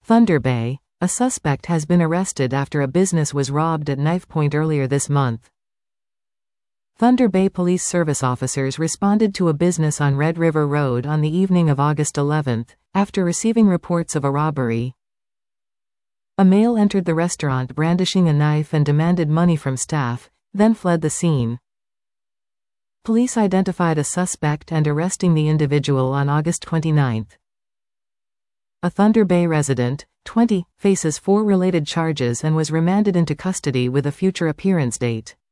Thunder Bay, a suspect has been arrested after a business was robbed at knife point earlier this month. Thunder Bay Police Service officers responded to a business on Red River Road on the evening of August 11, after receiving reports of a robbery. A male entered the restaurant brandishing a knife and demanded money from staff, then fled the scene. Police identified a suspect and arresting the individual on August 29. A Thunder Bay resident, 20, faces 4 related charges and was remanded into custody with a future appearance date.